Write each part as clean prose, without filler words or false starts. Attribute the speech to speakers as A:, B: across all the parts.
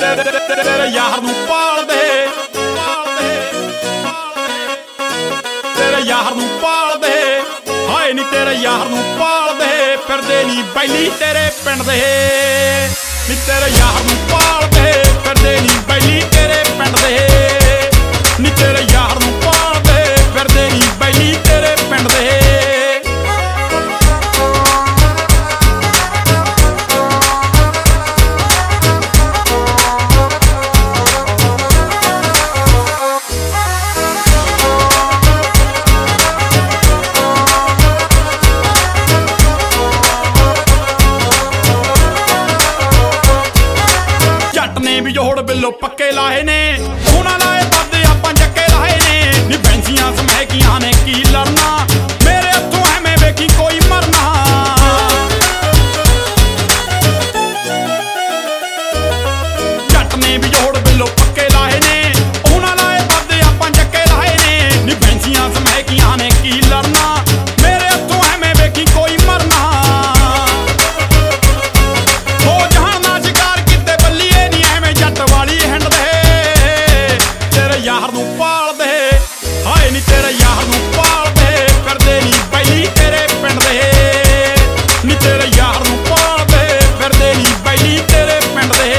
A: ਤੇਰੇ ਯਾਰ ਨੂੰ ਪਾਲਦੇ, ਤੇਰੇ ਯਾਰ ਨੂੰ ਪਾਲਦੇ, ਹਾਏ ਨੀ ਤੇਰੇ ਯਾਰ ਨੂੰ ਪਾਲਦੇ ਫਿਰਦੇ ਨੀ ਬੈਲੀ ਤੇਰੇ ਪਿੰਡ ਦੇ। ਨੀ ਤੇਰੇ ਯਾਰ ਨੂੰ ਪਾਲਦੇ ਫਿਰਦੇ ਨੀ ਬੈਲੀ ਤੇਰੇ ਪਿੰਡ ਦੇ। ਨੀ ਤੇਰੇ ਯਾਰ ਨੂੰ ਪਾਲਦੇ ਫਿਰਦੇ ਨੀ ਬੈਲੀ ਤੇਰੇ ਪਿੰਡ ਦੇ। ਵੀ ਜੋੜ ਬਿੱਲੋ ਪੱਕੇ ਲਾਏ ਨੇ, ਉਹਨਾਂ ਲਾਏ ਵੱਧ ਆਪਾਂ ਜੱਕੇ ਲਾਏ ਨੇ। ਨੀ ਬੈਂਸੀਆਂ ਸਮੈਕੀਆਂ ਨੇ ਕੀ ਲੜਨਾ, ਮੇਰੇ ਹੱਥੋਂ ਐਵੇਂ ਵੇਖੀ ਕੋਈ ਮਰਨਾ। ਜੱਟ ਨੇ ਵੀ ਜੋੜ ਬਿੱਲੋ ਪੱਕੇ ਲਾਏ ਨੇ, ਉਹਨਾਂ ਲਾਏ ਵੱਧ ਆਪਾਂ ਜੱਕੇ ਲਾਏ ਨੇ। ਨੀ ਬੈਂਸੀਆਂ ਸਮੈਕੀਆਂ ਨੇ ਕੀ ਲੜਨਾ, ਮੇਰੇ ਹੱਥੋਂ ਐਵੇਂ ਵੇਖੀ ਕੋਈ ਮਰਨਾ। ਯਾਰ ਨੂੰ ਪਾਲਦੇ, ਹਾਏ ਨੀ ਤੇਰੇ ਯਾਰ ਨੂੰ ਪਾਲਦੇ ਫਿਰਦੇ ਨੀ ਬੈਲੀ ਤੇਰੇ ਪਿੰਡ ਦੇ। ਨੀ ਤੇਰੇ ਯਾਰ ਨੂੰ ਪਾਲਦੇ ਫਿਰਦੇ ਨੀ ਬੈਲੀ ਤੇਰੇ ਪਿੰਡ ਦੇ।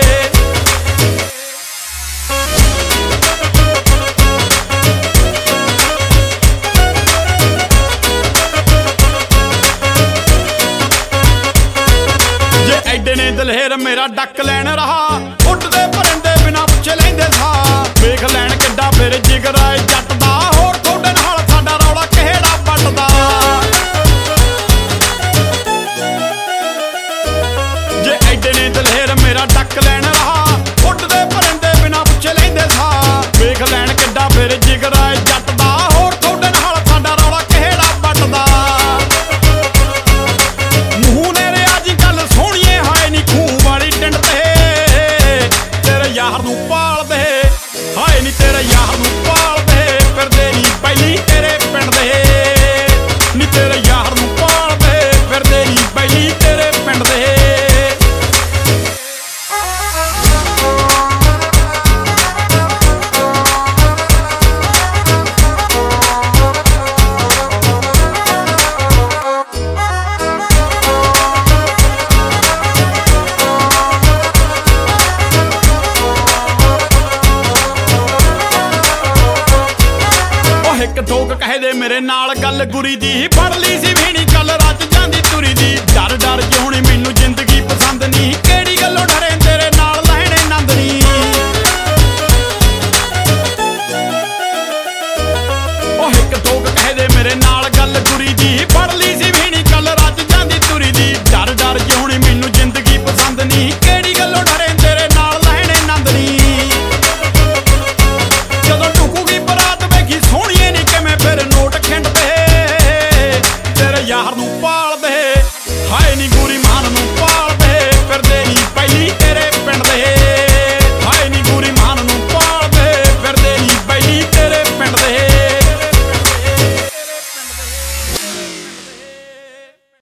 A: ਜੇ ਐਡੇ ਨੇ ਦਲੇਰ ਮੇਰਾ ਡੱਕ ਲੈਣ ਰਹਾ, ਉੱਡਦੇ ਪਰਿੰਦੇ ਬਿਨਾਂ ਪੁੱਛੇ ਲੈਂਦੇ ਸਾਹ। ਵੇਖ ਲੈਣ ਕਿੱਡਾ ਫਿਰ ਜਿਗਰਾ ਏ ਜੱਟ ਦਾ, ਹੋਰ ਤੁਹਾਡੇ ਨਾਲ ਸਾਡਾ ਰੌਲਾ ਕਿਹੜਾ ਵੱਟਦਾ। ਜੇ ਐਡੇ ਨੇ ਦਲੇਰ ਮੇਰਾ ਡੱਕ ਲੈਣ ਰਹਾ, ਉੱਡਦੇ ਪਰਿੰਦੇ ਬਿਨਾਂ ਪੁੱਛੇ ਲੈਂਦੇ ਸਾਹ। ਵੇਖ ਲੈਣ ਕਿੱਡਾ ਫਿਰ ਜਿਗਰਾ ਏ ਜੱਟ ਦਾ, ਹੋਰ ਤੁਹਾਡੇ ਨਾਲ ਸਾਡਾ ਰੌਲਾ ਕਿਹੜਾ ਵੱਟਦਾ। ਮੂੰਹ ਨੇਰੇ ਅੱਜ ਗੱਲ ਸੋਹਣੀਏ, ਹਾਏ ਨੀ ਖੂਹ ਵਾਲੀ ਟਿੰਡ ਤੇ। ਤੇਰੇ ਯਾਰ ਨੂੰ ਪਾਲਦੇ, ਹਾਏ ਨੀ ਤੇਰੇ ਯਾਰ ਨੂੰ ਪਾਲਦੇ ਫਿਰਦੇ ਨੀ ਬੈਲੀ ਤੇਰੇ ਪਿੰਡ ਦੇ। ਨੀ ਤੇਰੇ ਯਾਰ ਨੂੰ ਪਾਲਦੇ ਫਿਰਦੇ ਨੀ ਬੈਲੀ ਤੇਰੇ ਪਿੰਡ ਦੇ। ਇੱਕ ਠੋਕ ਕਹੇ ਦੇ ਮੇਰੇ ਨਾਲ ਗੱਲ ਗੁਰੀ ਦੀ, ਫੜ ਲਈ ਸੀ ਵੀਣੀ ਕੱਲ ਰਾਤ ਜਾਂਦੀ ਤੁਰੀ ਦੀ। ਡਰ ਡਰ ਜਿਉਣੀ ਮੈਨੂੰ ਜ਼ਿੰਦਗੀ ਪਸੰਦ ਨਹੀਂ, ਕਿਹੜੀ ਗੱਲੋਂ ਡਰੇ ਤੇਰੇ ਨਾਲ ਲੈਣੇ ਨੰਦ ਨੀ। ਉਹ ਇੱਕ ਠੋਕ ਕਹੇ ਦੇ ਮੇਰੇ ਨਾਲ ਗੱਲ ਗੁਰੀ ਦੀ,